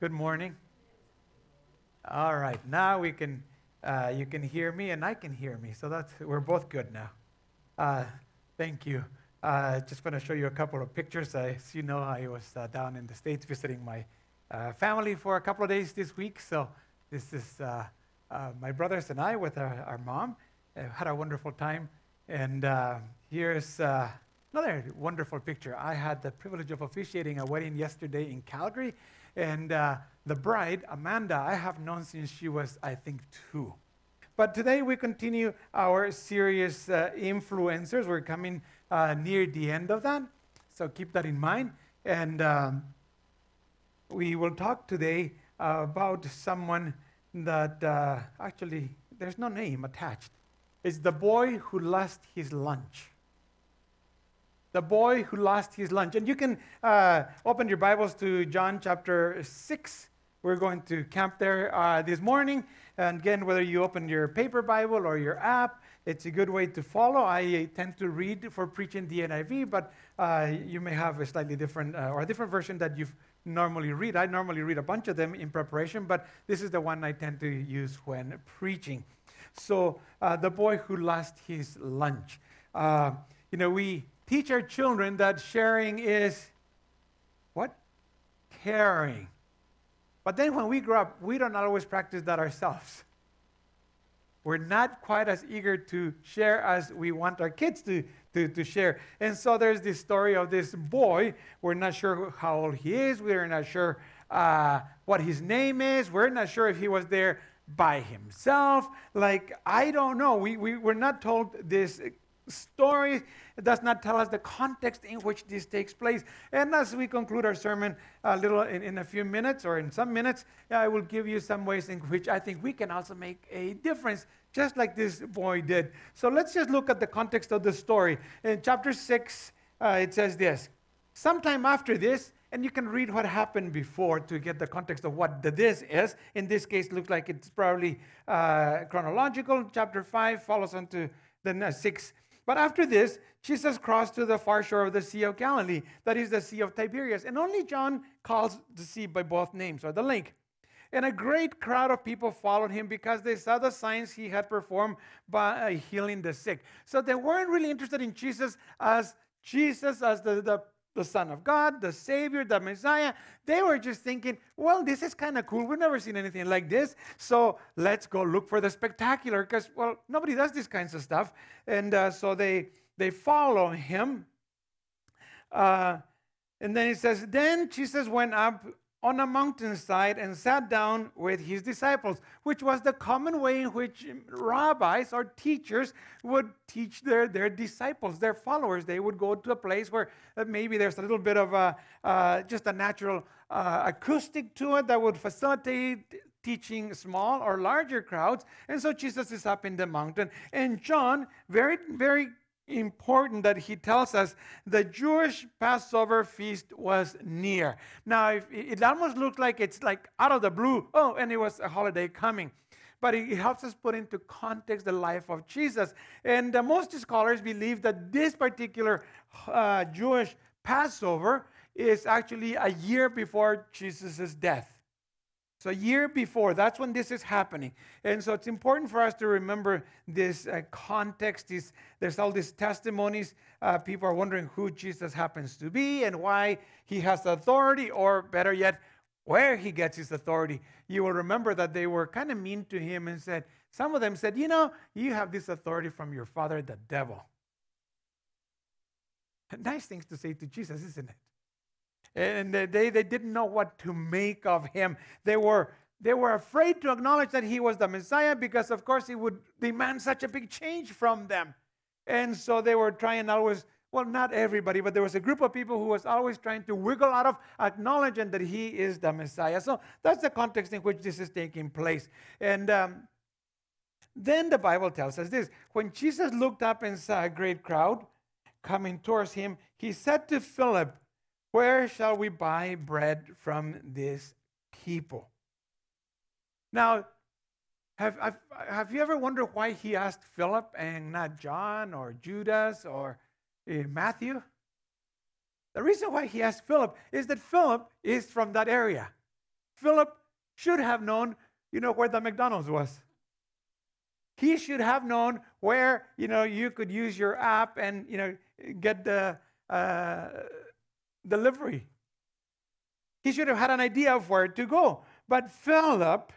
Good morning. All right, now you can hear me and I can hear me, so we're both good now. Uh, Thank you. Just going to show you a couple of pictures. As you know, I was down in the States visiting my family for a couple of days this week. So this is my brothers and I with our mom. Had a wonderful time. And here's another wonderful picture. I had the privilege of officiating a wedding yesterday in Calgary. And the bride, Amanda, I have known since she was, I think, 2. But today we continue our series, Influencers. We're coming near the end of that, so keep that in mind. And we will talk today about someone that actually, there's no name attached. It's the boy who lost his lunch. The boy who lost his lunch. And you can open your Bibles to John chapter 6. We're going to camp there this morning. And again, whether you open your paper Bible or your app, it's a good way to follow. I tend to read for preaching the NIV, but you may have a slightly different or a different version that you normally read. I normally read a bunch of them in preparation, but this is the one I tend to use when preaching. So the boy who lost his lunch. We teach our children that sharing is what? Caring. But then when we grow up, we don't always practice that ourselves. We're not quite as eager to share as we want our kids to share. And so there's this story of this boy. We're not sure how old he is. We're not sure what his name is. We're not sure if he was there by himself. I don't know. We're not told this story. It does not tell us the context in which this takes place. And as we conclude our sermon a little in a few minutes or in some minutes, I will give you some ways in which I think we can also make a difference, just like this boy did. So let's just look at the context of the story. In chapter 6, it says this. Sometime after this, and you can read what happened before to get the context of what the this is. In this case, it looks like it's probably chronological. Chapter 5 follows on to the 6. But after this, Jesus crossed to the far shore of the Sea of Galilee, that is the Sea of Tiberias. And only John calls the sea by both names, or the lake. And a great crowd of people followed him because they saw the signs he had performed by healing the sick. So they weren't really interested in Jesus as the Son of God, the Savior, the Messiah. They were just thinking, well, this is kind of cool. We've never seen anything like this. So let's go look for the spectacular because, well, nobody does these kinds of stuff. And so they follow him. And then it says, then Jesus went up on a mountainside and sat down with his disciples, which was the common way in which rabbis or teachers would teach their disciples, their followers. They would go to a place where maybe there's a little bit of just a natural acoustic to it that would facilitate teaching small or larger crowds. And so Jesus is up in the mountain. And John, very, very important that he tells us the Jewish Passover feast was near. Now, it almost looked like it's like out of the blue. Oh, and it was a holiday coming. But it helps us put into context the life of Jesus. And most scholars believe that this particular Jewish Passover is actually a year before Jesus' death. So a year before, that's when this is happening. And so it's important for us to remember this context. There's all these testimonies. People are wondering who Jesus happens to be and why he has authority, or better yet, where he gets his authority. You will remember that they were kind of mean to him and said, some of them said, you have this authority from your father, the devil. Nice things to say to Jesus, isn't it? And they didn't know what to make of him. They were afraid to acknowledge that he was the Messiah because, of course, he would demand such a big change from them. And so they were trying always, well, not everybody, but there was a group of people who was always trying to wiggle out of acknowledging that he is the Messiah. So that's the context in which this is taking place. And then the Bible tells us this. When Jesus looked up and saw a great crowd coming towards him, he said to Philip, where shall we buy bread from these people? Now, have you ever wondered why he asked Philip and not John or Judas or Matthew? The reason why he asked Philip is that Philip is from that area. Philip should have known, where the McDonald's was. He should have known where, you could use your app and, get the delivery. He should have had an idea of where to go. But Philip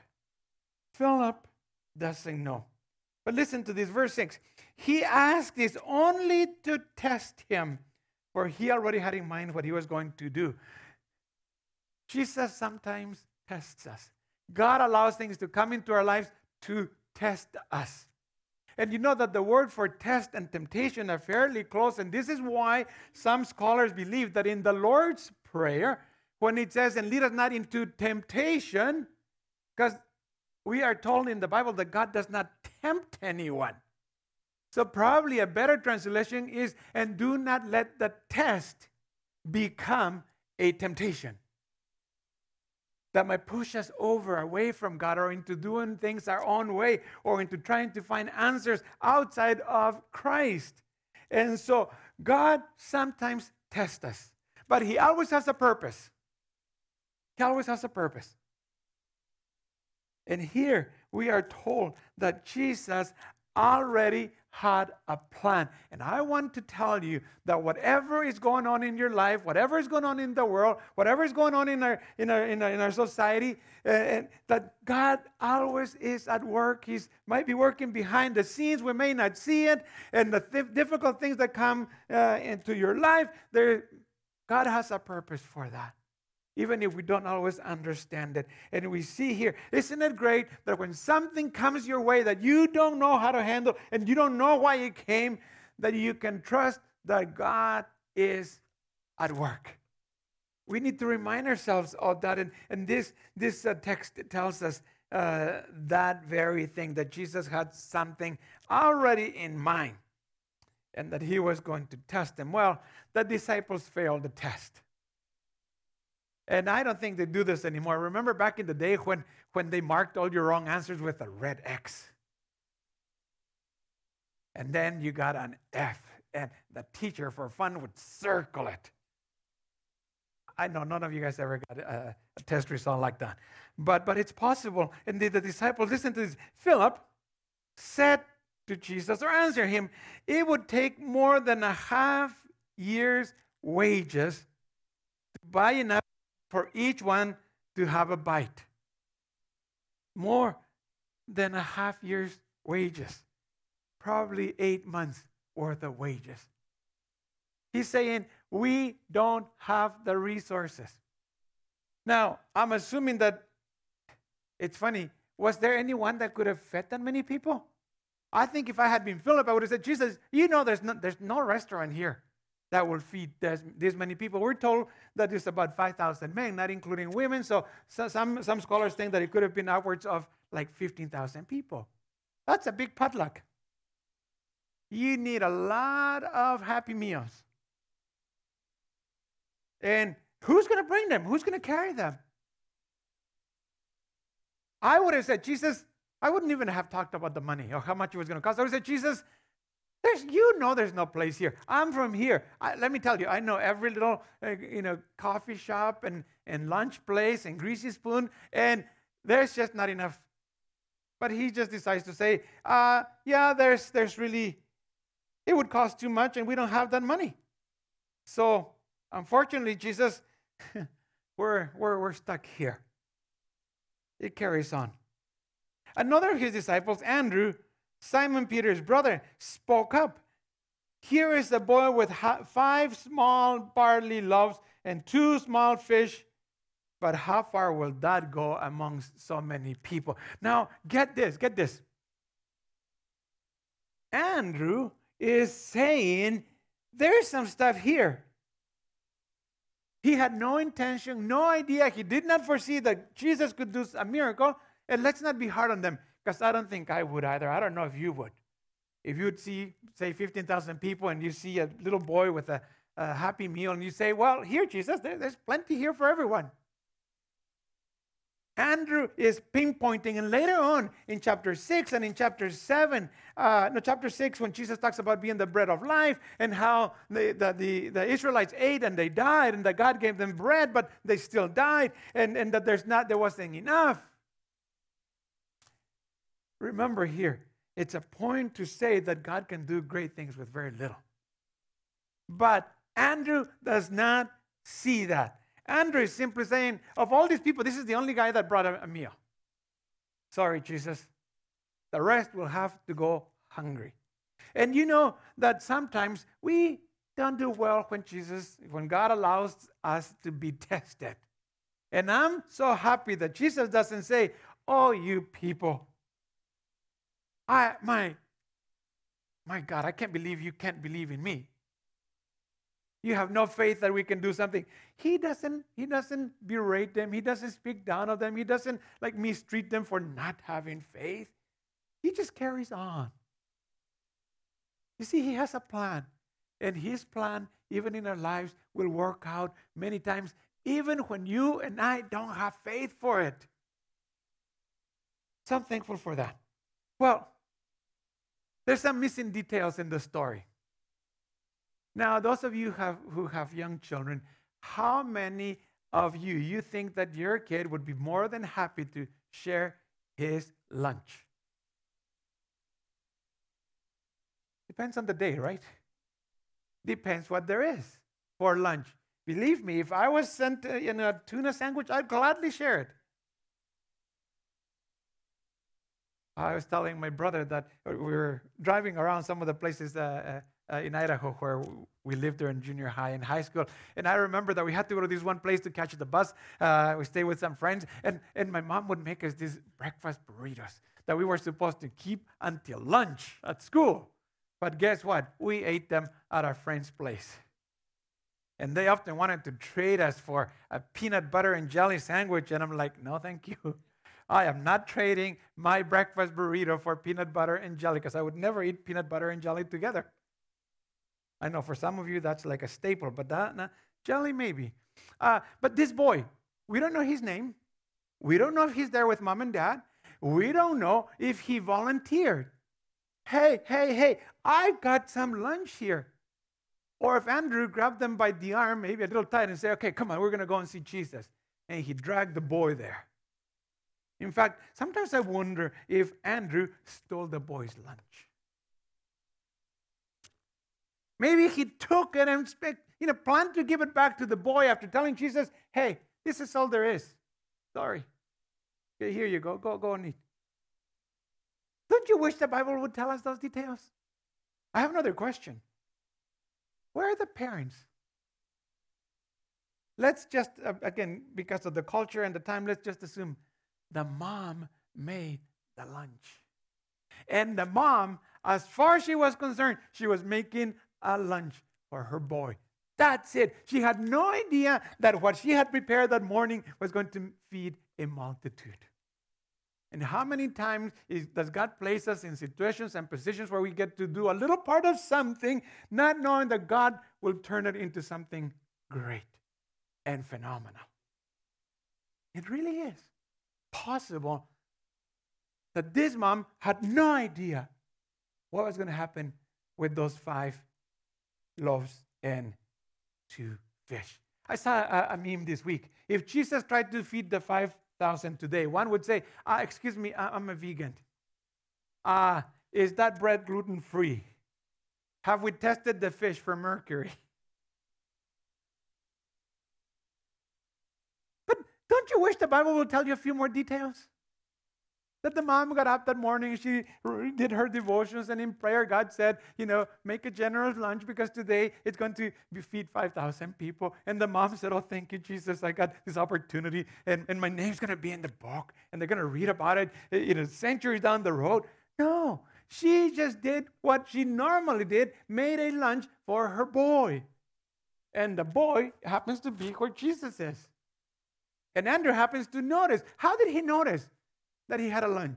doesn't know. But listen to this, verse 6. He asked this only to test him, for he already had in mind what he was going to do. Jesus sometimes tests us. God allows things to come into our lives to test us. And you know that the word for test and temptation are fairly close, and this is why some scholars believe that in the Lord's Prayer, when it says, and lead us not into temptation, because we are told in the Bible that God does not tempt anyone. So probably a better translation is, and do not let the test become a temptation that might push us away from God, or into doing things our own way, or into trying to find answers outside of Christ. And so God sometimes tests us, but he always has a purpose. He always has a purpose. And here we are told that Jesus already had a plan. And I want to tell you that whatever is going on in your life, whatever is going on in the world, whatever is going on in our society, that God always is at work. He might be working behind the scenes. We may not see it. And the difficult things that come into your life, God has a purpose for that, even if we don't always understand it. And we see here, isn't it great that when something comes your way that you don't know how to handle and you don't know why it came, that you can trust that God is at work. We need to remind ourselves of that. And this text tells us that very thing, that Jesus had something already in mind and that he was going to test them. Well, the disciples failed the test. And I don't think they do this anymore. Remember back in the day when they marked all your wrong answers with a red X? And then you got an F, and the teacher, for fun, would circle it. I know none of you guys ever got a test result like that. But it's possible. And the disciples, listen to this. Philip said to Jesus, or answered him, it would take more than a half year's wages to buy enough for each one to have a bite. More than a half year's wages. Probably 8 months worth of wages. He's saying, we don't have the resources. Now, I'm assuming that, it's funny, was there anyone that could have fed that many people? I think if I had been Philip, I would have said, Jesus, there's no restaurant here that will feed this many people. We're told that it's about 5,000 men, not including women. So some scholars think that it could have been upwards of like 15,000 people. That's a big potluck. You need a lot of Happy Meals. And who's going to bring them? Who's going to carry them? I would have said, Jesus, I wouldn't even have talked about the money or how much it was going to cost. I would have said, Jesus, there's no place here. I'm from here. Let me tell you, I know every little, coffee shop and lunch place and greasy spoon, and there's just not enough. But he just decides to say, there's really, it would cost too much, and we don't have that money. So, unfortunately, Jesus, we're stuck here. It carries on. Another of his disciples, Andrew, Simon Peter's brother, spoke up. Here is a boy with 5 small barley loaves and 2 small fish, but how far will that go amongst so many people? Now, get this. Andrew is saying, there's some stuff here. He had no intention, no idea. He did not foresee that Jesus could do a miracle. And let's not be hard on them, because I don't think I would either. I don't know if you would. If you would see, say, 15,000 people and you see a little boy with a Happy Meal and you say, well, here, Jesus, there's plenty here for everyone. Andrew is pinpointing, and later on in chapter 6 and in chapter 7, chapter 6, when Jesus talks about being the bread of life and how the Israelites ate and they died, and that God gave them bread, but they still died, and that there wasn't enough. Remember here, it's a point to say that God can do great things with very little. But Andrew does not see that. Andrew is simply saying, of all these people, this is the only guy that brought a meal. Sorry, Jesus. The rest will have to go hungry. And you know that sometimes we don't do well when God allows us to be tested. And I'm so happy that Jesus doesn't say, oh, you people, my God, I can't believe you can't believe in me. You have no faith that we can do something. He doesn't berate them. He doesn't speak down of them. He doesn't mistreat them for not having faith. He just carries on. You see, he has a plan. And his plan, even in our lives, will work out many times, even when you and I don't have faith for it. So I'm thankful for that. Well, there's some missing details in the story. Now, those of you who have young children, how many of you think that your kid would be more than happy to share his lunch? Depends on the day, right? Depends what there is for lunch. Believe me, if I was sent in a tuna sandwich, I'd gladly share it. I was telling my brother that we were driving around some of the places in Idaho where we lived there in junior high and high school. And I remember that we had to go to this one place to catch the bus. We stayed with some friends. And my mom would make us these breakfast burritos that we were supposed to keep until lunch at school. But guess what? We ate them at our friend's place. And they often wanted to trade us for a peanut butter and jelly sandwich. And I'm like, no, thank you. I am not trading my breakfast burrito for peanut butter and jelly, because I would never eat peanut butter and jelly together. I know for some of you that's like a staple, but jelly maybe. But this boy, we don't know his name. We don't know if he's there with mom and dad. We don't know if he volunteered. Hey, I've got some lunch here. Or if Andrew grabbed them by the arm, maybe a little tight, and said, okay, come on, we're going to go and see Jesus. And he dragged the boy there. In fact, sometimes I wonder if Andrew stole the boy's lunch. Maybe he took it and planned to give it back to the boy after telling Jesus, hey, this is all there is. Sorry. Okay, here you go. Go and eat. Don't you wish the Bible would tell us those details? I have another question. Where are the parents? Let's just, again, because of the culture and the time, let's just assume the mom made the lunch. And the mom, as far as she was concerned, she was making a lunch for her boy. That's it. She had no idea that what she had prepared that morning was going to feed a multitude. And how many times does God place us in situations and positions where we get to do a little part of something, not knowing that God will turn it into something great and phenomenal? It really is possible that this mom had no idea what was going to happen with those 5 loaves and 2 fish. I saw a meme this week. If Jesus tried to feed the 5,000 today, one would say, excuse me, I'm a vegan. Is that bread gluten-free? Have we tested the fish for mercury? But don't you wish the Bible would tell you a few more details? That the mom got up that morning, she did her devotions, and in prayer, God said, make a generous lunch because today it's going to feed 5,000 people. And the mom said, oh, thank you, Jesus, I got this opportunity, and my name's going to be in the book, and they're going to read about it, centuries down the road. No, she just did what she normally did, made a lunch for her boy. And the boy happens to be where Jesus is. And Andrew happens to notice. How did he notice that he had a lunch?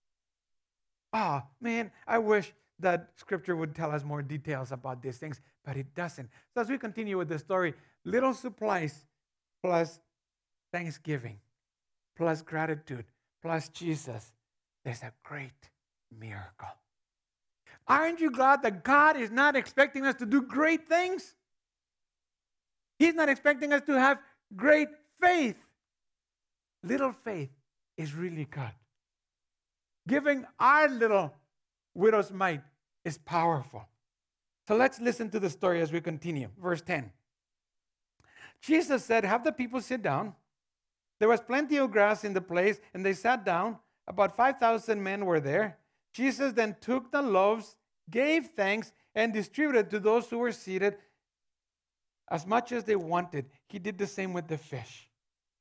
Man, I wish that Scripture would tell us more details about these things, but it doesn't. So as we continue with the story, little supplies plus thanksgiving. plus gratitude plus Jesus, there's a great miracle. Aren't you glad that God is not expecting us to do great things? He's not expecting us to have great faith. Little faith is really good. Giving our little widow's mite is powerful. So let's listen to the story as we continue. Verse 10. Jesus said, have the people sit down. There was plenty of grass in the place, and they sat down. About 5,000 men were there. Jesus then took the loaves, gave thanks, and distributed to those who were seated as much as they wanted. He did the same with the fish.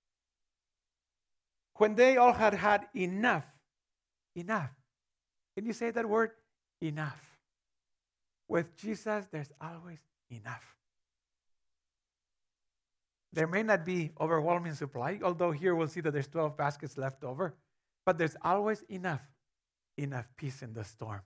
When they all had had enough. Can you say that word? Enough. With Jesus, there's always enough. There may not be overwhelming supply, although here we'll see that there's 12 baskets left over. But there's always enough peace in the storm.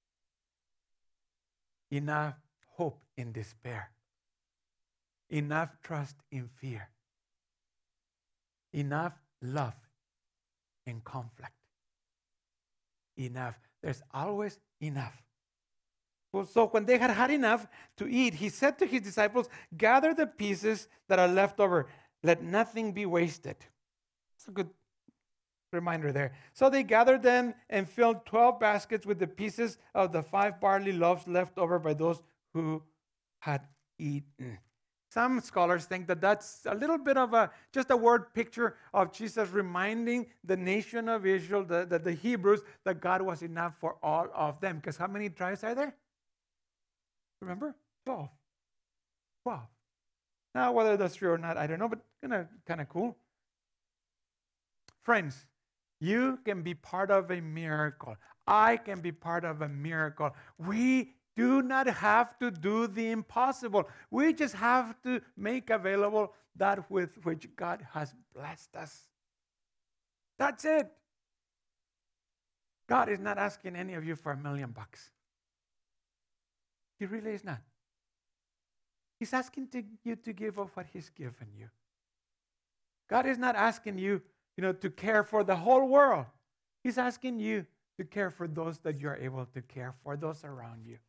Enough hope in despair. Enough trust in fear. Enough love in conflict. Enough. There's always enough. So when they had had enough to eat, he said to his disciples, gather the pieces that are left over. Let nothing be wasted. It's a good reminder there. So they gathered them and filled 12 baskets with the pieces of the 5 barley loaves left over by those who had eaten. Some scholars think that that's a little bit of just a word picture of Jesus reminding the nation of Israel, the Hebrews, that God was enough for all of them. Because how many tribes are there? Remember? 12. Now, whether that's true or not, I don't know, but kind of cool. Friends, you can be part of a miracle. I can be part of a miracle. We do not have to do the impossible. We just have to make available that with which God has blessed us. That's it. God is not asking any of you for $1 million. He really is not. He's asking you to give of what He's given you. God is not asking you, to care for the whole world. He's asking you to care for those that you're able to care for, those around you.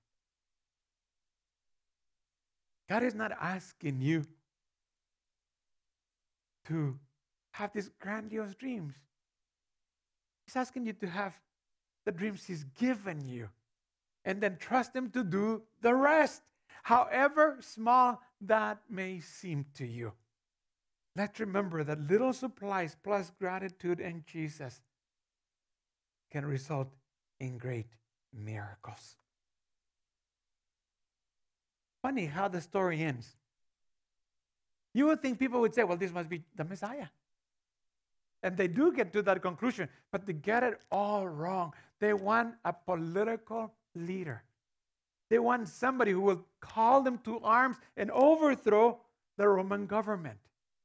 God is not asking you to have these grandiose dreams. He's asking you to have the dreams He's given you and then trust Him to do the rest, however small that may seem to you. Let's remember that little supplies plus gratitude and Jesus can result in great miracles. Funny how the story ends. You would think people would say, well, this must be the Messiah. And they do get to that conclusion, but they get it all wrong. They want a political leader. They want somebody who will call them to arms and overthrow the Roman government.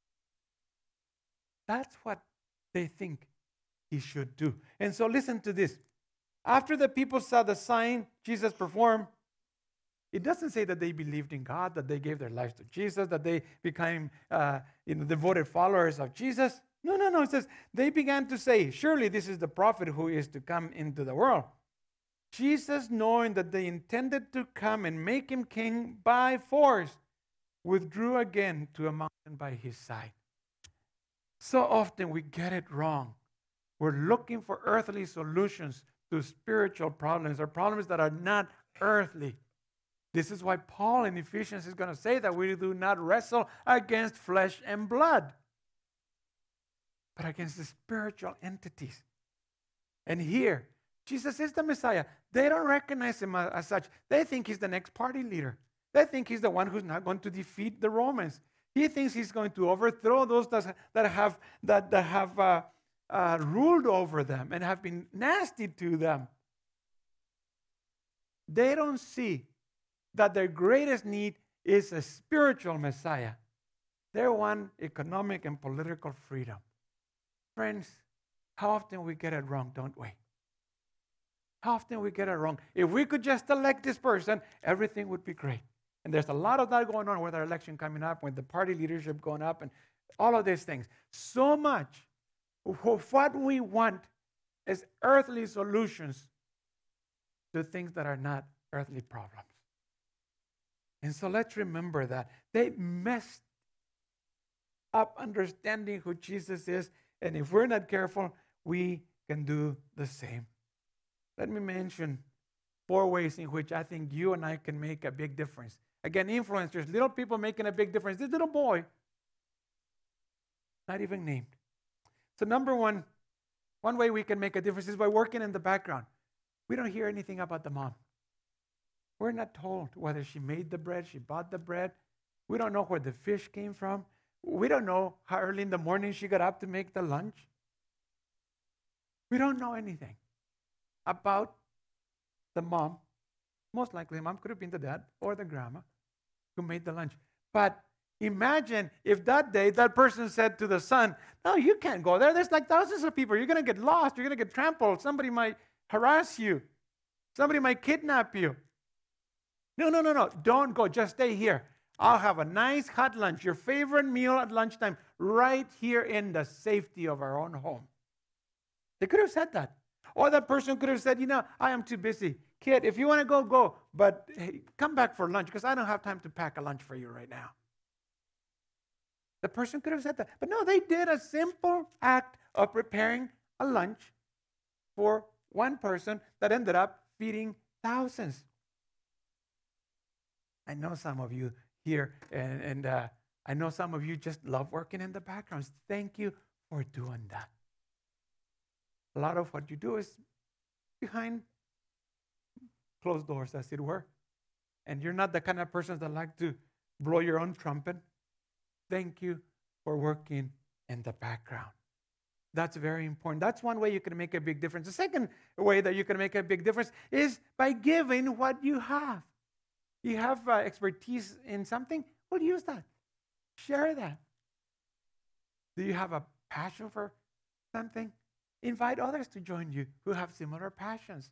That's what they think He should do. And so listen to this. After the people saw the sign Jesus performed, it doesn't say that they believed in God, that they gave their lives to Jesus, that they became devoted followers of Jesus. No. It says they began to say, surely this is the prophet who is to come into the world. Jesus, knowing that they intended to come and make Him king by force, withdrew again to a mountain by His side. So often we get it wrong. We're looking for earthly solutions to spiritual problems or problems that are not earthly. This is why Paul in Ephesians is going to say that we do not wrestle against flesh and blood, but against the spiritual entities. And here, Jesus is the Messiah. They don't recognize Him as such. They think He's the next party leader. They think He's the one who's not going to defeat the Romans. He thinks He's going to overthrow those that have ruled over them and have been nasty to them. They don't see that their greatest need is a spiritual Messiah. They want economic and political freedom. Friends, how often we get it wrong, don't we? How often we get it wrong. If we could just elect this person, everything would be great. And there's a lot of that going on with our election coming up, with the party leadership going up, and all of these things. So much What we want is earthly solutions to things that are not earthly problems. And so let's remember that. They messed up understanding who Jesus is. And if we're not careful, we can do the same. Let me mention 4 ways in which I think you and I can make a big difference. Again, influencers, little people making a big difference. This little boy, not even named. So number one way we can make a difference is by working in the background. We don't hear anything about the mom. We're not told whether she made the bread, she bought the bread. We don't know where the fish came from. We don't know how early in the morning she got up to make the lunch. We don't know anything about the mom. Most likely the mom could have been the dad or the grandma who made the lunch. But imagine if that day that person said to the son, no, you can't go there. There's like thousands of people. You're going to get lost. You're going to get trampled. Somebody might harass you. Somebody might kidnap you. No. Don't go. Just stay here. I'll have a nice hot lunch, your favorite meal at lunchtime, right here in the safety of our own home. They could have said that. Or that person could have said, I am too busy. Kid, if you want to go, go. But hey, come back for lunch because I don't have time to pack a lunch for you right now. The person could have said that. But no, they did a simple act of preparing a lunch for one person that ended up feeding thousands. I know some of you here, and I know some of you just love working in the backgrounds. Thank you for doing that. A lot of what you do is behind closed doors, as it were. And you're not the kind of person that like to blow your own trumpet. Thank you for working in the background. That's very important. That's one way you can make a big difference. The second way that you can make a big difference is by giving what you have. You have expertise in something? Well, use that. Share that. Do you have a passion for something? Invite others to join you who have similar passions.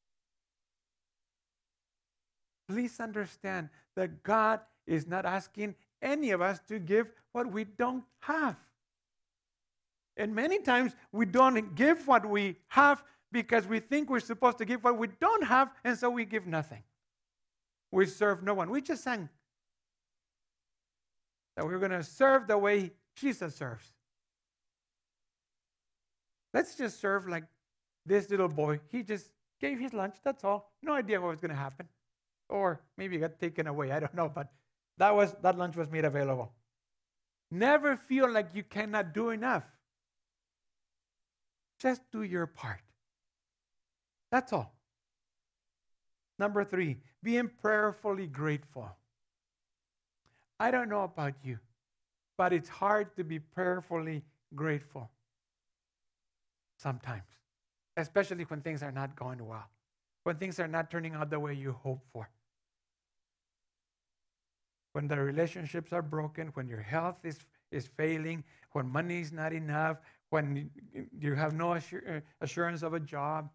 Please understand that God is not asking any of us to give what we don't have. And many times we don't give what we have because we think we're supposed to give what we don't have, and so we give nothing. We serve no one. We just sang that we're going to serve the way Jesus serves. Let's just serve like this little boy. He just gave his lunch, that's all. No idea what was going to happen. Or maybe it got taken away, I don't know, but that lunch was made available. Never feel like you cannot do enough. Just do your part. That's all. Number 3, being prayerfully grateful. I don't know about you, but it's hard to be prayerfully grateful sometimes, especially when things are not going well, when things are not turning out the way you hope for, when the relationships are broken, when your health is failing, when money is not enough, when you have no assurance of a job.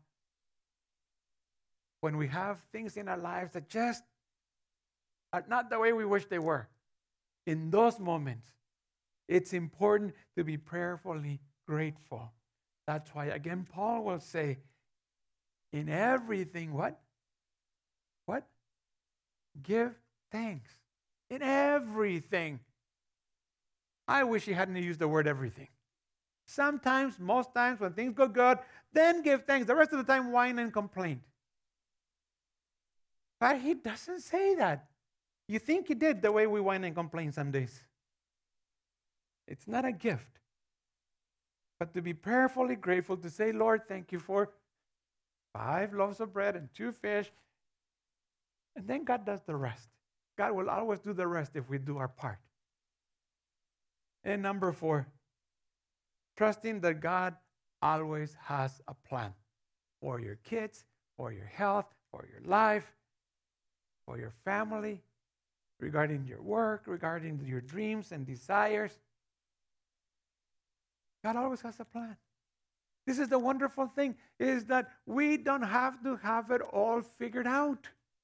When we have things in our lives that just are not the way we wish they were, in those moments, it's important to be prayerfully grateful. That's why, again, Paul will say, in everything, what? What? Give thanks. In everything. I wish he hadn't used the word everything. Sometimes, most times, when things go good, then give thanks. The rest of the time, whine and complain. But he doesn't say that. You think he did the way we whine and complain some days. It's not a gift. But to be prayerfully grateful, to say, Lord, thank you for 5 loaves of bread and 2 fish. And then God does the rest. God will always do the rest if we do our part. And number 4, trusting that God always has a plan for your kids, for your health, for your life, for your family, regarding your work, regarding your dreams and desires. God always has a plan. This is the wonderful thing, is that we don't have to have it all figured out.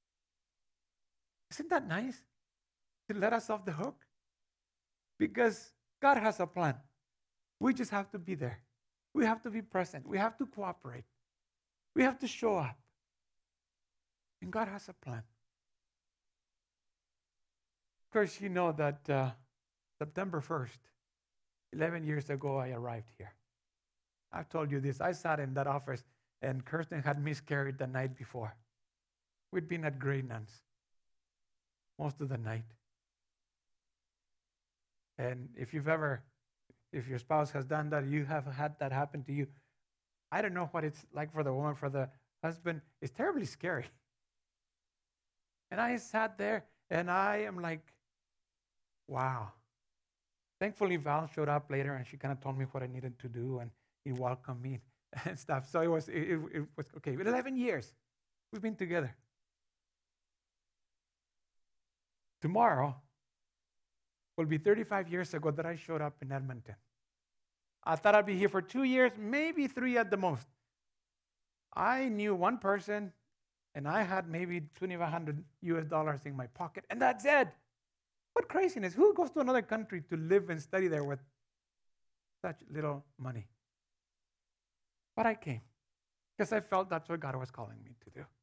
Isn't that nice? To let us off the hook? Because God has a plan. We just have to be there. We have to be present. We have to cooperate. We have to show up. And God has a plan. Of course, you know that September 1st, 11 years ago, I arrived here. I've told you this. I sat in that office, and Kirsten had miscarried the night before. We'd been at Grey Nuns most of the night. And if your spouse has done that, you have had that happen to you, I don't know what it's like for the woman. For the husband, it's terribly scary. And I sat there, and I am like, wow. Thankfully, Val showed up later, and she kind of told me what I needed to do, and he welcomed me and stuff. So it was okay. 11 years we've been together. Tomorrow will be 35 years ago that I showed up in Edmonton. I thought I'd be here for 2 years, maybe 3 at the most. I knew one person, and I had maybe $2,500 in my pocket, and that's it. What craziness. Who goes to another country to live and study there with such little money? But I came because I felt that's what God was calling me to do.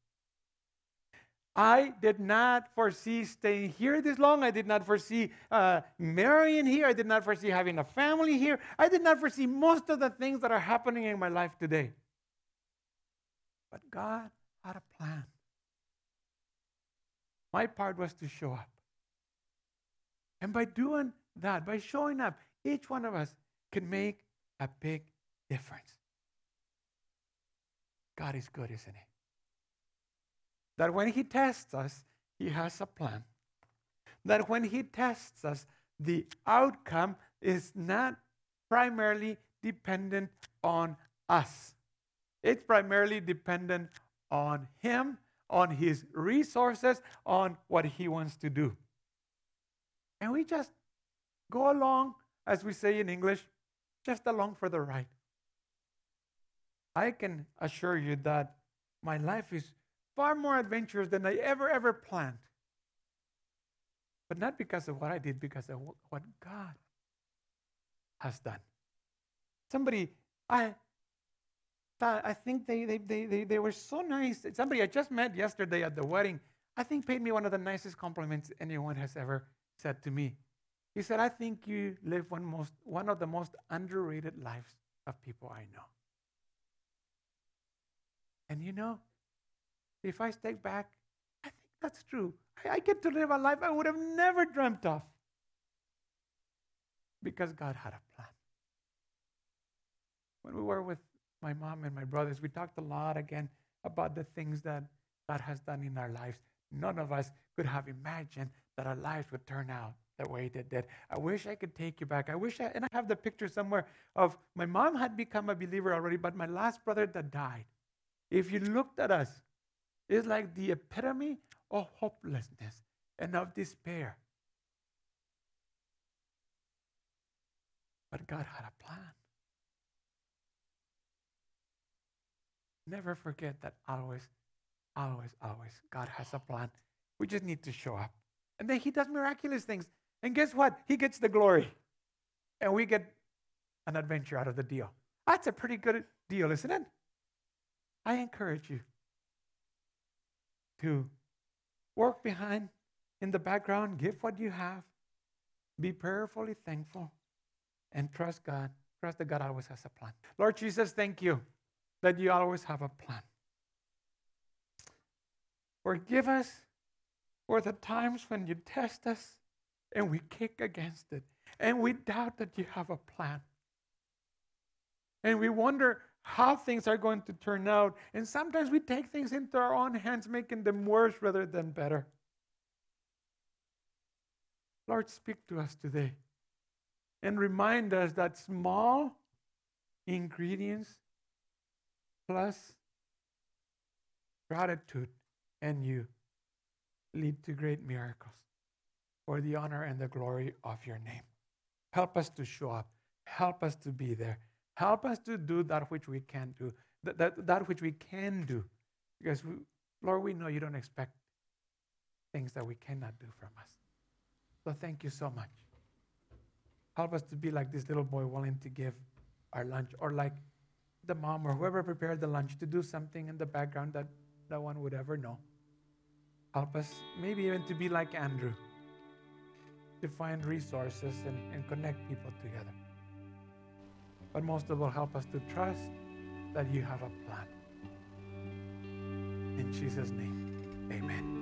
I did not foresee staying here this long. I did not foresee marrying here. I did not foresee having a family here. I did not foresee most of the things that are happening in my life today. But God had a plan. My part was to show up. And by doing that, by showing up, each one of us can make a big difference. God is good, isn't He? That when He tests us, He has a plan. That when He tests us, the outcome is not primarily dependent on us. It's primarily dependent on Him, on His resources, on what He wants to do. And we just go along, as we say in English, just along for the ride. I can assure you that my life is far more adventurous than I ever planned. But not because of what I did, because of what God has done. Somebody, I think they were so nice. Somebody I just met yesterday at the wedding, I think paid me one of the nicest compliments anyone has ever said to me. He said, I think you live one of the most underrated lives of people I know. And you know, if I step back, I think that's true. I get to live a life I would have never dreamt of. Because God had a plan. When we were with my mom and my brothers, we talked a lot again about the things that God has done in our lives. None of us could have imagined that our lives would turn out the way they did. I wish I could take you back. And I have the picture somewhere of my mom had become a believer already, but my last brother that died. If you looked at us, it's like the epitome of hopelessness and of despair. But God had a plan. Never forget that always, God has a plan. We just need to show up. And then He does miraculous things. And guess what? He gets the glory. And we get an adventure out of the deal. That's a pretty good deal, isn't it? I encourage you to work behind, in the background, give what you have, be prayerfully thankful, and trust God. Trust that God always has a plan. Lord Jesus, thank you that you always have a plan. Forgive us for the times when you test us and we kick against it and we doubt that you have a plan. And we wonder how things are going to turn out. And sometimes we take things into our own hands, making them worse rather than better. Lord, speak to us today and remind us that small ingredients plus gratitude and you lead to great miracles for the honor and the glory of your name. Help us to show up. Help us to be there. Help us to do that which we can do, that which we can do. Because, Lord, we know you don't expect things that we cannot do from us. So thank you so much. Help us to be like this little boy willing to give our lunch, or like the mom or whoever prepared the lunch to do something in the background that no one would ever know. Help us maybe even to be like Andrew, to find resources and connect people together. But most of all, help us to trust that you have a plan. In Jesus' name, amen.